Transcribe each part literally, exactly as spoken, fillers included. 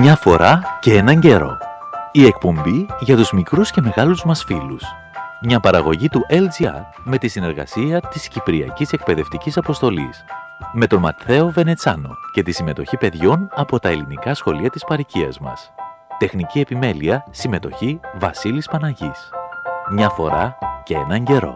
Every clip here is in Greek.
Μια φορά και έναν καιρό. Η εκπομπή για τους μικρούς και μεγάλους μας φίλους. Μια παραγωγή του ελ τζι αρ με τη συνεργασία της Κυπριακής Εκπαιδευτικής Αποστολής. Με τον Ματθαίο Βενετσάνο και τη συμμετοχή παιδιών από τα ελληνικά σχολεία της παροικίας μας. Τεχνική επιμέλεια, συμμετοχή Βασίλης Παναγής. Μια φορά και έναν καιρό.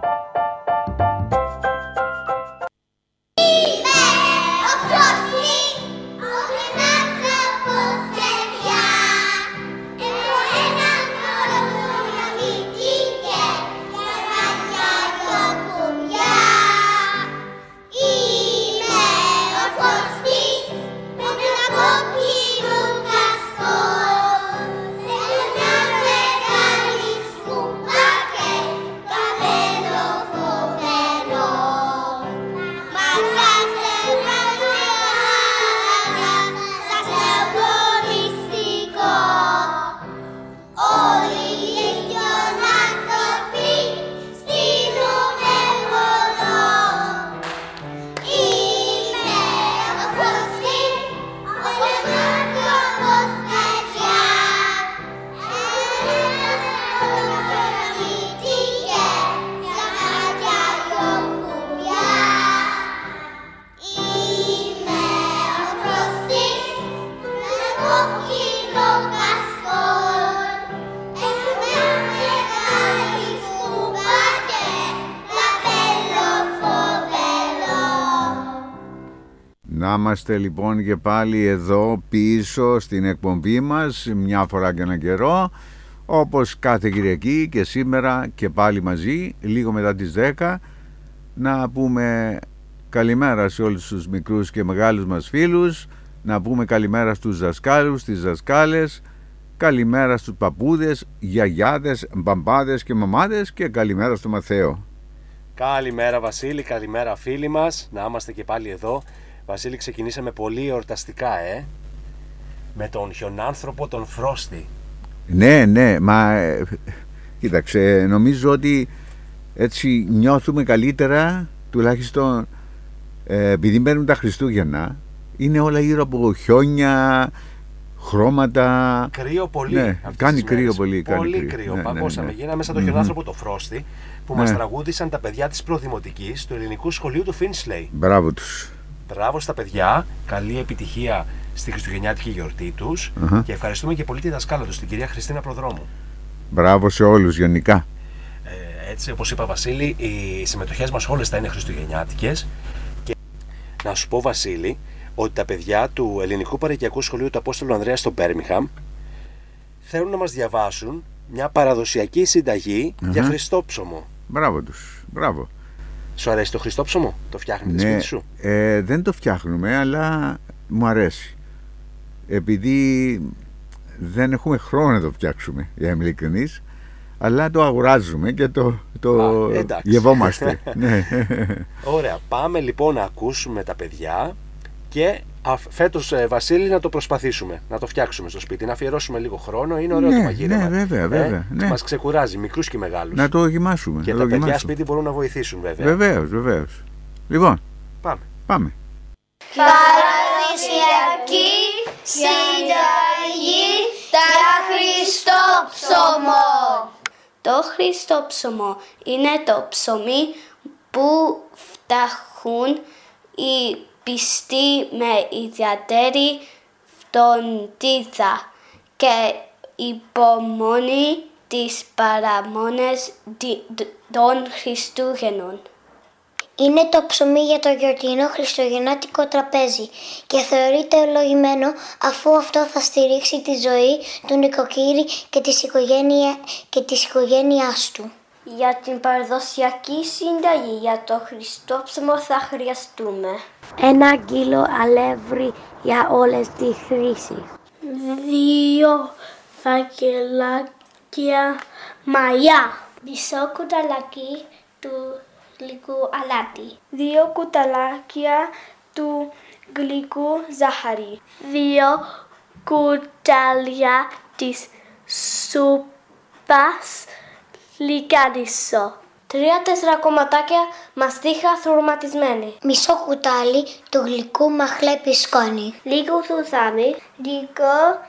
Να είμαστε λοιπόν και πάλι εδώ πίσω στην εκπομπή μας μια φορά και έναν καιρό, όπως κάθε Κυριακή και σήμερα και πάλι μαζί λίγο μετά τις δέκα, να πούμε καλημέρα σε όλους τους μικρούς και μεγάλους μας φίλους, να πούμε καλημέρα στους δασκάλους, στις δασκάλες, καλημέρα στους παππούδες, γιαγιάδες, μπαμπάδες και μαμάδες και καλημέρα στο Μαθαίο. Καλημέρα Βασίλη, καλημέρα φίλοι μας, να είμαστε και πάλι εδώ. Βασίλη, ξεκινήσαμε πολύ εορταστικά, ε, με τον χιονάνθρωπο τον Φρόστη. Ναι, ναι, μα ε, κοίταξε, νομίζω ότι έτσι νιώθουμε καλύτερα, τουλάχιστον ε, επειδή μπαίνουν τα Χριστούγεννα, είναι όλα γύρω από χιόνια, χρώματα. Κρύο πολύ. Ναι, κάνει κρύο πολύ. Πολύ κάνει κρύο, ναι, παγώσαμε. ναι, ναι. Γίναμε σαν τον mm-hmm. χιονάνθρωπο τον Φρόστη, που ναι. μας τραγούδισαν τα παιδιά της προδημοτικής του ελληνικού σχολείου του Φίνσλεϊ. Μπράβο τους. Μπράβο στα παιδιά, καλή επιτυχία στη χριστουγεννιάτικη γιορτή τους uh-huh. και ευχαριστούμε και πολύ τη δασκάλα τους, την κυρία Χριστίνα Προδρόμου. Μπράβο σε όλους γενικά. Ε, έτσι όπως είπα Βασίλη, οι συμμετοχές μας όλες θα είναι χριστουγεννιάτικες και να σου πω Βασίλη ότι τα παιδιά του ελληνικού παροικιακού σχολείου του Απόστολου Ανδρέα στο Μπέρμιγχαμ θέλουν να μας διαβάσουν μια παραδοσιακή συνταγή uh-huh. για Χριστόψωμο. Μπράβο τους, μπράβο. Σου αρέσει το Χριστόψωμο, το φτιάχνεις ναι, σπίτι σου? Ε, δεν το φτιάχνουμε, αλλά μου αρέσει. Επειδή δεν έχουμε χρόνο να το φτιάξουμε, για να είμαι ειλικρινής, αλλά το αγοράζουμε και το, το Α, γευόμαστε. Ναι. Ωραία, πάμε λοιπόν να ακούσουμε τα παιδιά και φέτος ε, Βασίλη να το προσπαθήσουμε, να το φτιάξουμε στο σπίτι, να αφιερώσουμε λίγο χρόνο, είναι ωραίο ναι, το μαγείρεμα. Ναι, βέβαια, βέβαια. Ε, ναι. Μας ξεκουράζει, μικρούς και μεγάλους. Να το δοκιμάσουμε. Και να τα το παιδιά σπίτι μπορούν να βοηθήσουν βέβαια. Βεβαίως, βεβαίως. Λοιπόν, πάμε. πάμε. Παραδοσιακή συνταγή τα Χριστόψωμο. Το Χριστόψωμο είναι το ψωμί που φτιάχνουν οι πιστοί με ιδιαίτερη φροντίδα και υπομονή τις παραμονές των Χριστούγεννων. Είναι το ψωμί για το γιορτινό χριστουγεννιάτικο τραπέζι και θεωρείται ευλογημένο αφού αυτό θα στηρίξει τη ζωή του νοικοκύρη και της, οικογένεια, και της οικογένειάς του. Για την παραδοσιακή συνταγή για το Χριστόψωμο θα χρειαστούμε ένα κιλό αλεύρι για όλες τις χρήσεις, δύο φακελάκια μαλλιά, μισό κουταλάκι του γλυκού αλάτι, δύο κουταλάκια του γλυκού ζάχαρη, δύο κουτάλια της σούπας λικάνισο, τρία-τέσσερα κομματάκια μαστίχα θουρματισμένη, μισό κουτάλι του γλυκού μαχλέπι σκόνη, λίγο σουζάμι, λίγο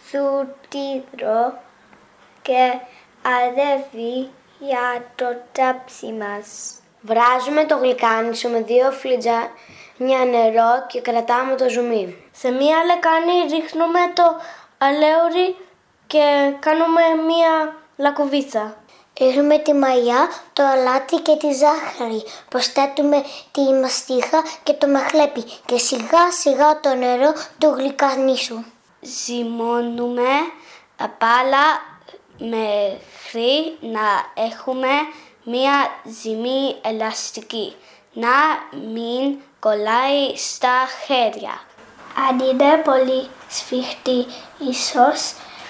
φρούτιδρο και αρεύει για το τάψι μας. Βράζουμε το γλυκάνισο με δύο φλιτζάνια νερό και κρατάμε το ζουμί. Σε μία λεκάνη ρίχνουμε το αλεύρι και κάνουμε μία λακκουβίτσα. Ρίχνουμε τη μαγιά, το αλάτι και τη ζάχαρη. Προσθέτουμε τη μαστίχα και το μαχλέπι και σιγά σιγά το νερό του γλυκανίσου. Ζυμώνουμε πάλα μέχρι να έχουμε μία ζυμή ελαστική, να μην κολλάει στα χέρια. Αν είναι πολύ σφιχτή, ίσως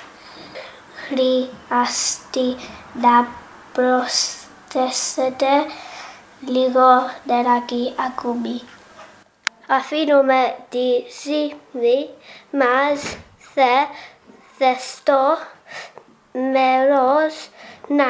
χρειαστεί να προσθέσετε λίγο νεράκι ακόμη. Αφήνουμε τη ζύμη μας σε ζεστό μέρος να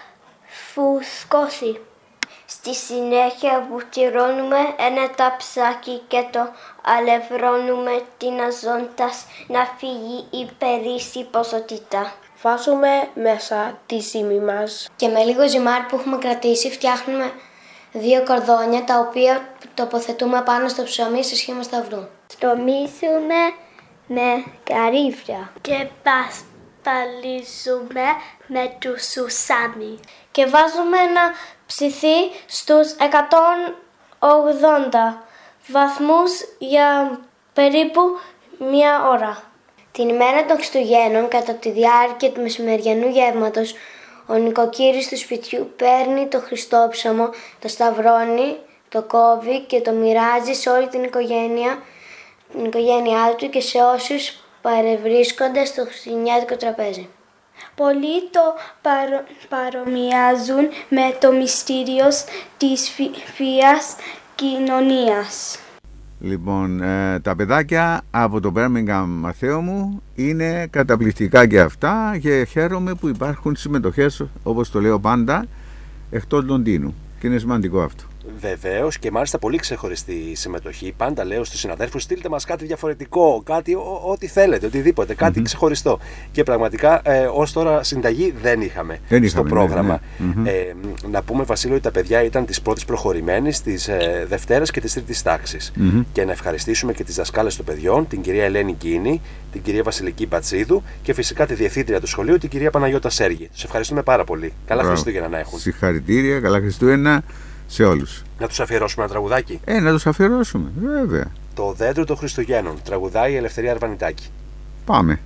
φουσκώσει. Στη συνέχεια βουτυρώνουμε ένα ταψάκι και το αλευρώνουμε τειναζώντας να φύγει η περίσσια ποσότητα. Βάζουμε μέσα τη ζύμη μας και με λίγο ζυμάρι που έχουμε κρατήσει φτιάχνουμε δύο κορδόνια τα οποία τοποθετούμε πάνω στο ψωμί σε σχήμα σταυρού. Στομίζουμε με καρύδια και πασπαλίζουμε με το σουσάμι και βάζουμε να ψηθεί στους εκατόν ογδόντα βαθμούς για περίπου μία ώρα. Την ημέρα των Χριστουγέννων, κατά τη διάρκεια του μεσημεριανού γεύματος, ο νοικοκύρης του σπιτιού παίρνει το χριστόψωμο, το σταυρώνει, το κόβει και το μοιράζει σε όλη την οικογένεια, την οικογένειά του και σε όσους παρευρίσκονται στο χριστουγεννιάτικο τραπέζι. Πολλοί το παρο... παρομοιάζουν με το μυστήριο της Θείας Κοινωνίας. Λοιπόν, ε, τα παιδάκια από το Birmingham, Μαθαίο μου, είναι καταπληκτικά και αυτά και χαίρομαι που υπάρχουν συμμετοχές, όπως το λέω πάντα, εκτός Λονδίνου και είναι σημαντικό αυτό. Βεβαίως και μάλιστα πολύ ξεχωριστή συμμετοχή. Πάντα λέω στους συναδέλφους: στείλτε μας κάτι διαφορετικό, κάτι ό, ό,τι θέλετε, οτιδήποτε, κάτι mm-hmm. ξεχωριστό. Και πραγματικά ε, ως τώρα συνταγή δεν είχαμε, δεν στο είχαμε, πρόγραμμα. Ναι, ναι. Ε, να πούμε, Βασίλη, ότι τα παιδιά ήταν της πρώτης προχωρημένης, της ε, Δευτέρας και της Τρίτης τάξης. Mm-hmm. Και να ευχαριστήσουμε και τις δασκάλες των παιδιών, την κυρία Ελένη Κίνη, την κυρία Βασιλική Πατσίδου και φυσικά τη διευθύντρια του σχολείου, την κυρία Παναγιώτα Σέργη. Τους ευχαριστούμε πάρα πολύ. Καλά Χριστούγεννα να έχουν. Συγχαρητήρια, καλά Χριστούγεννα σε όλους. Να τους αφιερώσουμε ένα τραγουδάκι. Ε, να τους αφιερώσουμε, βέβαια. Το δέντρο των Χριστουγέννων. Τραγουδάει η Ελευθερία Αρβανιτάκη. Πάμε.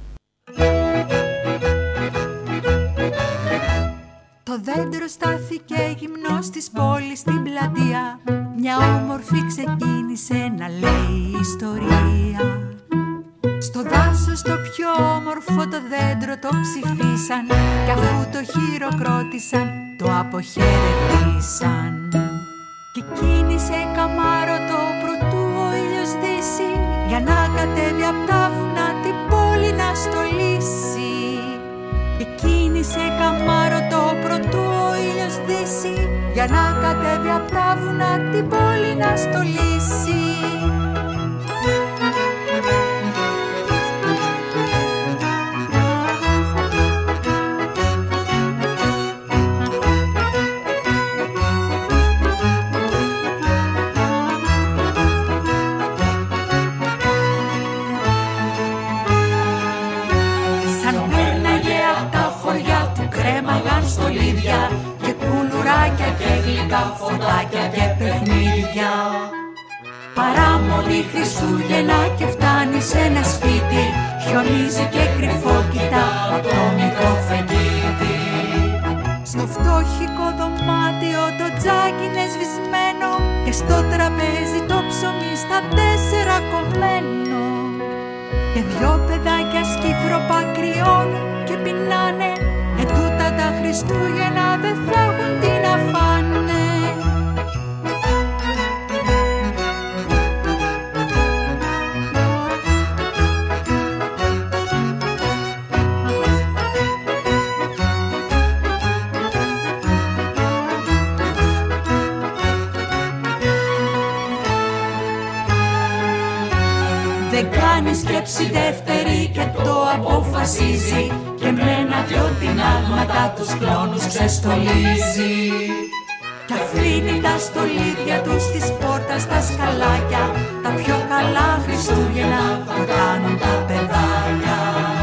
Το δέντρο στάθηκε γυμνό στις πόλεις στην πλατεία. Μια όμορφη ξεκίνησε να λέει ιστορία. Στο δάσος το πιο όμορφο το δέντρο το ψηφίσαν κι αφού το χειροκρότησαν το αποχαιρετήσαν. Και κίνησε καμάρωτο προτού ο ήλιος δύσει για να κατέβει απ' τα βουνά την πόλη να στολίσει. Και κίνησε καμάρωτο προτού ο ήλιος δύσει για να κατέβει απ' τα βουνά την πόλη να στολίσει. Και κουλουράκια και γλυκά φωτάκια και παιχνίδια. Παράμονη Χριστούγεννα και φτάνει σε ένα σπίτι. Χιονίζει και κρυφό κοιτά απ' το μικρό φεγγίτι. Στο φτώχικο δωμάτιο το τζάκι είναι σβησμένο και στο τραπέζι το ψωμί στα τέσσερα κομμένο. Και δυο παιδάκια σκύφροπα κρυώνουν και πεινάνε. Ετούτα τα Χριστούγεννα δεν θα έχουν τι να φάνε. δεν κάνει σκέψη δεύτερη και το αποφασίζει και με ένα-δυο τινάγματα τους κλόνους ξεστολίζει. Κι αφήνει τα στολίδια τους της πόρτας τα σκαλάκια, τα πιο καλά Χριστούγεννα που κάνουν τα παιδάκια.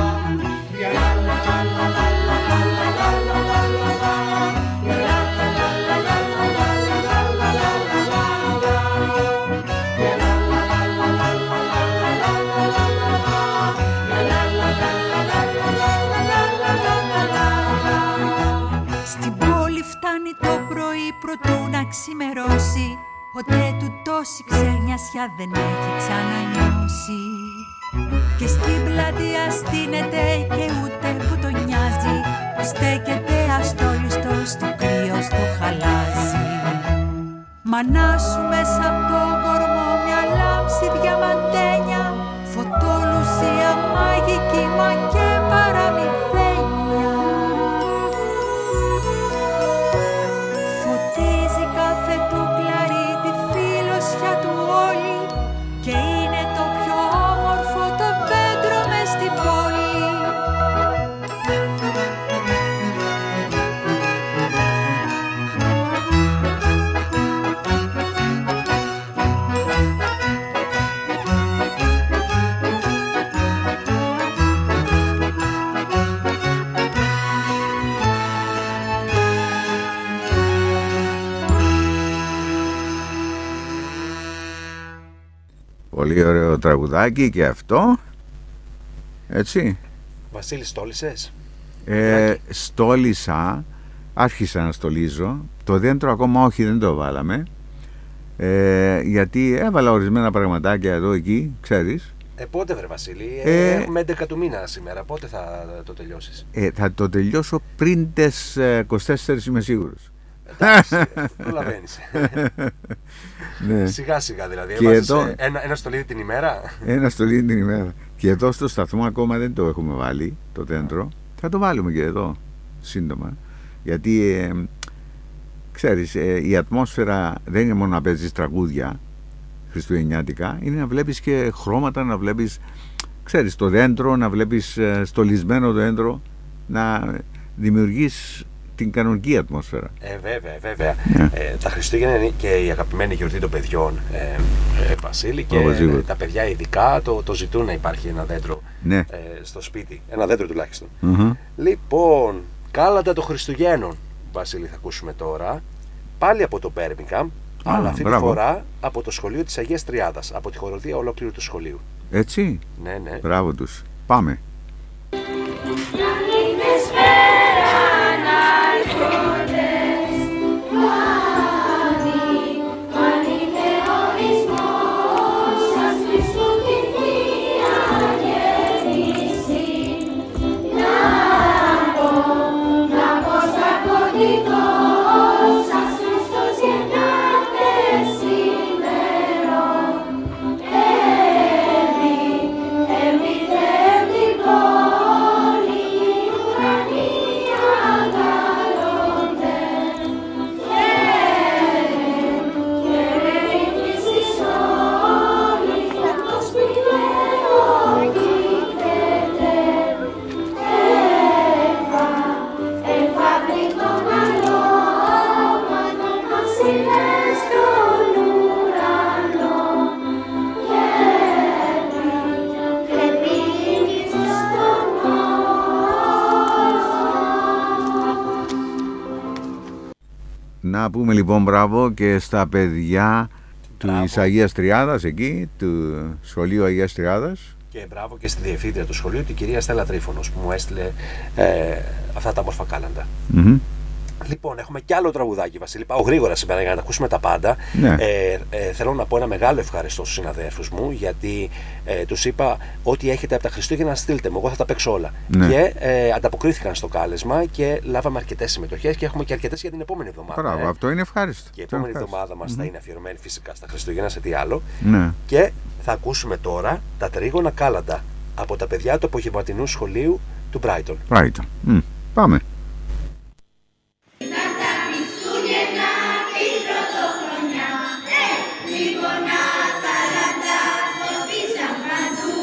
Προτού να ξημερώσει, ποτέ του τόση ξενιασιά δεν έχει ξανανιώσει. Και στην πλατεία στείνεται και ούτε που τον νοιάζει, που στέκεται αστόλιστος του κρύος το χαλάζει. Μανά σου μέσα από τον κορμό μια λάμψη διαμαντένια, φωτολουσία μαγική μα και παραμυθένια. Φωτίζει κάθε του κλαρί τη φιλοσιά του όλη και είναι το πιο όμορφο το δέντρο μες στην πόλη. Πολύ ωραίο τραγουδάκι και αυτό. Έτσι. Βασίλη, στόλισες? Ε, στόλισα. Άρχισα να στολίζω. Το δέντρο ακόμα όχι, δεν το βάλαμε. Ε, γιατί έβαλα ορισμένα πραγματάκια εδώ εκεί, ξέρεις. Ε, πότε βρε Βασίλη, ε, έχουμε έντεκα του μήνα σήμερα, πότε θα το τελειώσεις? Ε, θα το τελειώσω πριν τις είκοσι τέσσερις, είμαι σίγουρος. Εντάξει, προλαβαίνεις. Ναι. Σιγά σιγά δηλαδή, και εδώ... ένα, ένα στολίδι την ημέρα. Ένα στολίδι την ημέρα. Και εδώ στο σταθμό ακόμα δεν το έχουμε βάλει το δέντρο. Θα το βάλουμε και εδώ σύντομα. Γιατί ε, ξέρεις, ε, η ατμόσφαιρα δεν είναι μόνο να παίζεις τραγούδια χριστουγεννιάτικα, είναι να βλέπεις και χρώματα, να βλέπεις, ξέρεις, το δέντρο, να βλέπεις ε, στολισμένο το δέντρο, να δημιουργείς την κανονική ατμόσφαιρα. Ε, βέβαια, βέβαια. Yeah. Ε, τα Χριστούγεννα είναι και η αγαπημένη γιορτή των παιδιών, ε, ε, Βασίλη, και ε, τα παιδιά ειδικά το, το ζητούν να υπάρχει ένα δέντρο ναι. ε, στο σπίτι. Ένα δέντρο τουλάχιστον. Mm-hmm. Λοιπόν, κάλαντα των Χριστουγέννων, Βασίλη, θα ακούσουμε τώρα. Πάλι από το Birmingham, ah, αλλά αυτή μπράβο. τη φορά από το σχολείο της Αγίας Τριάδας, από τη χοροδία ολόκληρου του σχολείου. Έτσι. Ναι, ναι. Μπράβο τους. Πάμε. Να πούμε λοιπόν μπράβο και στα παιδιά της Αγίας Τριάδας εκεί, του σχολείου Αγίας Τριάδας. Και μπράβο και στη διευθύντρια του σχολείου, την κυρία Στέλλα Τρίφωνος, που μου έστειλε ε, αυτά τα μόρφα κάλαντα. Mm-hmm. Λοιπόν, έχουμε κι άλλο τραγουδάκι, Βασίλη. Πάω γρήγορα σήμερα για να ακούσουμε τα πάντα. Ναι. Ε, ε, θέλω να πω ένα μεγάλο ευχαριστώ στους συναδέλφους μου, γιατί ε, τους είπα ό,τι έχετε από τα Χριστούγεννα στείλτε μου, εγώ θα τα παίξω όλα. Ναι. Και ε, ανταποκρίθηκαν στο κάλεσμα και λάβαμε αρκετές συμμετοχές και έχουμε και αρκετές για την επόμενη εβδομάδα. Μπράβο, ε. αυτό είναι ευχάριστο. Και η επόμενη εβδομάδα μας mm-hmm. θα είναι αφιερωμένη φυσικά στα Χριστούγεννα, σε τι άλλο. Ναι. Και θα ακούσουμε τώρα τα τρίγωνα κάλαντα από τα παιδιά του απογευματινού σχολείου του Brighton. Brighton. Mm. Πάμε. Τρίγωνα κάλαντα, φωτίσαν παντού.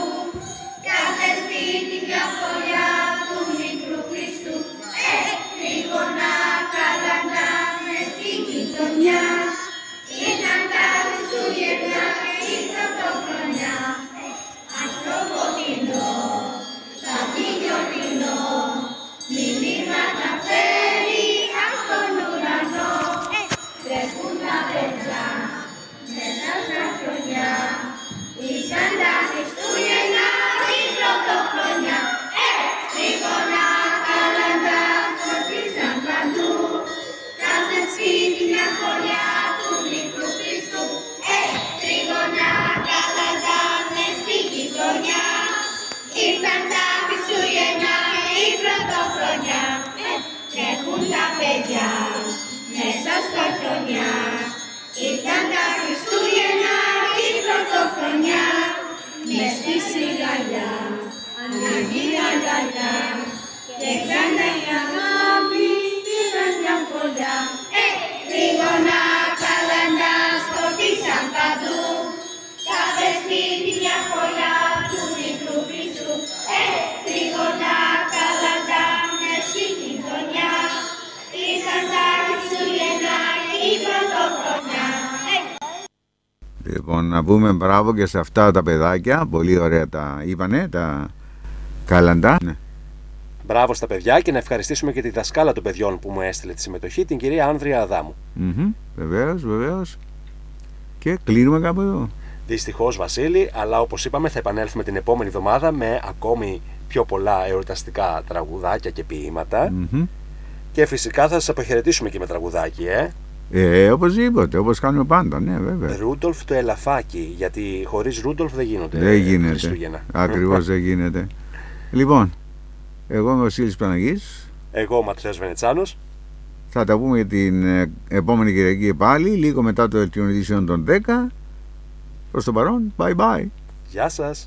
μια φωλιά του μικρού Χριστού. Ε, τρίγωνα καλαντά μες στη γειτονιά. Ήρθαν τα Χριστούγεννα, η πρωτοχρονιά. Ε, τρέχουν τα παιδιά μέσα στο χιονιά. Ήρθαν τα Χριστούγεννα, η πρωτοχρονιά. Μες στη σιγαλιά, ανοίγει αγκαλιά. Και ξανά η αγάπη, πήραν μια φωλιά. Ε, τρίγωνα καλαντά σκοτήσαν παντού. Κάθε σπίτι μια φωλιά του μικρού Χριστού. Ε, τρίγωνα καλαντά μες στη γειτονιά. Ήρθαν τα Χριστούγεννα, η πρωτοχρονιά. Λοιπόν, να πούμε μπράβο και σε αυτά τα παιδάκια. Πολύ ωραία τα είπανε, τα καλαντά. Ναι. Μπράβο στα παιδιά και να ευχαριστήσουμε και τη δασκάλα των παιδιών που μου έστειλε τη συμμετοχή, την κυρία Άνδρια Αδάμου. Mm-hmm. Βεβαίως, βεβαίως. Και κλείνουμε κάπου εδώ. Δυστυχώς, Βασίλη, αλλά όπως είπαμε θα επανέλθουμε την επόμενη εβδομάδα με ακόμη πιο πολλά εορταστικά τραγουδάκια και ποίηματα. Mm-hmm. Και φυσικά θα σας αποχαιρετήσουμε και με τραγουδάκι, ε. Ε, οπωσδήποτε, όπως κάνουμε πάντα, ναι, βέβαια. Ρούντολφ το ελαφάκι, γιατί χωρίς Ρούντολφ δεν γίνονται δεν γίνεται. Χριστούγεννα. Ακριβώς δεν γίνεται. Λοιπόν, εγώ είμαι ο Βασίλης Παναγής. Εγώ ο Ματθαίος Βενετσάνος. Θα τα πούμε την επόμενη Κυριακή πάλι, λίγο μετά το δελτίο ειδήσεων των δέκα. Προς το παρόν, bye bye. Γεια σας.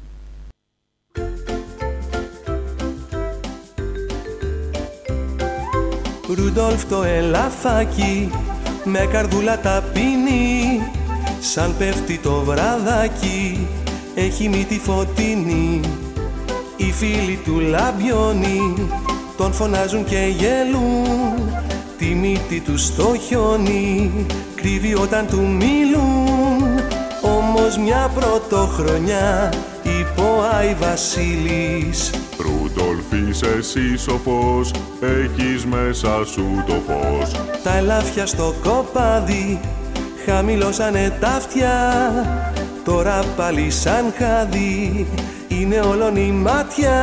Ρούντολφ το ελαφάκι με καρδούλα ταπεινή, σαν πέφτει το βραδάκι έχει μύτη φωτεινή. Οι φίλοι του λαμπιώνει τον φωνάζουν και γελούν, τη μύτη του στο χιόνι κρύβει όταν του μιλούν. Όμως μια πρωτοχρονιά είπε ο Άι Βασίλης, Ρούντολφ είσαι εσύ σοφός, έχεις μέσα σου το φως. Τα ελάφια στο κοπάδι χαμηλώσανε τα αυτιά, τώρα πάλι σαν χάδι είναι όλον η μάτια.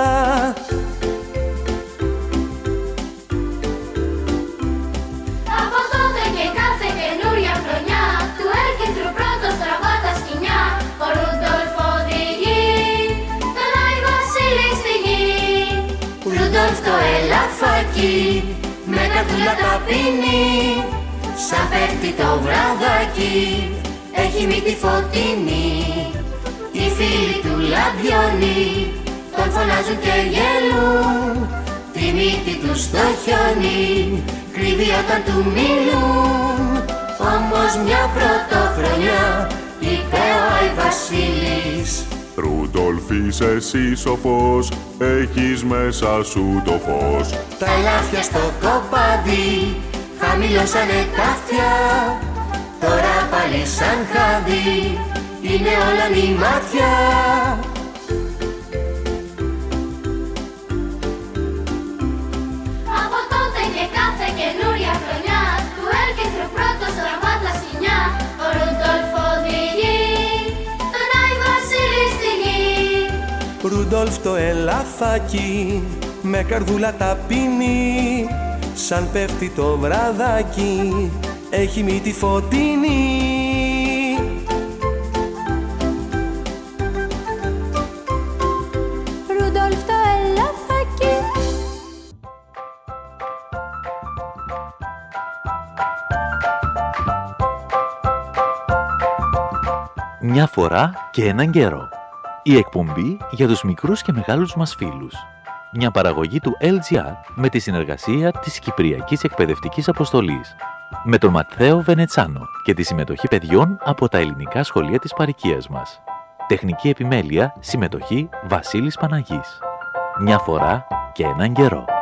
Από τότε και κάθε καινούρια χρονιά του έρκεντρου πρώτος τραβά τα σκοινιά. Ο Ρούντολφ οδηγεί τον Άι Βασίλη στη γη. Ρούντολφ το ελαφάκι με καρδούλα ταπεινή, σαν πέφτει το βραδάκι έχει μύτη φωτεινή. Οι φίλοι του λαμπιώνει τον φωνάζουν και γελούν, τη μύτη του στο χιόνι κρύβει όταν του μιλούν. Όμως μια πρωτοχρονιά είπε ο Άι Βασίλης, Ρούντολφ είσαι εσύ σοφός, έχεις μέσα σου το φως. τα ελάφια στο κοπάδι χαμηλώσανε τα αυτιά, τώρα πάλι σαν χάδι είναι όλα η μάτια. Από τότε και κάθε καινούρια χρονιά του έρκεντρου πρώτος τραβά τα σκοινιά. Ο Ρούντολφ οδηγεί τον Άι Βασίλη στη γη. Ρούντολφ το ελαφάκι με καρδούλα ταπεινή, σαν πέφτει το βραδάκι έχει μύτη φωτεινή. Ρούντολφ το ελαφάκι. Μια φορά και έναν καιρό. Η εκπομπή για τους μικρούς και μεγάλους μας φίλους. Μια παραγωγή του ελ τζι αρ με τη συνεργασία της Κυπριακής Εκπαιδευτικής Αποστολής. Με τον Ματθαίο Βενετσάνο και τη συμμετοχή παιδιών από τα ελληνικά σχολεία της παροικίας μας. Τεχνική επιμέλεια, συμμετοχή Βασίλης Παναγής. Μια φορά και έναν καιρό.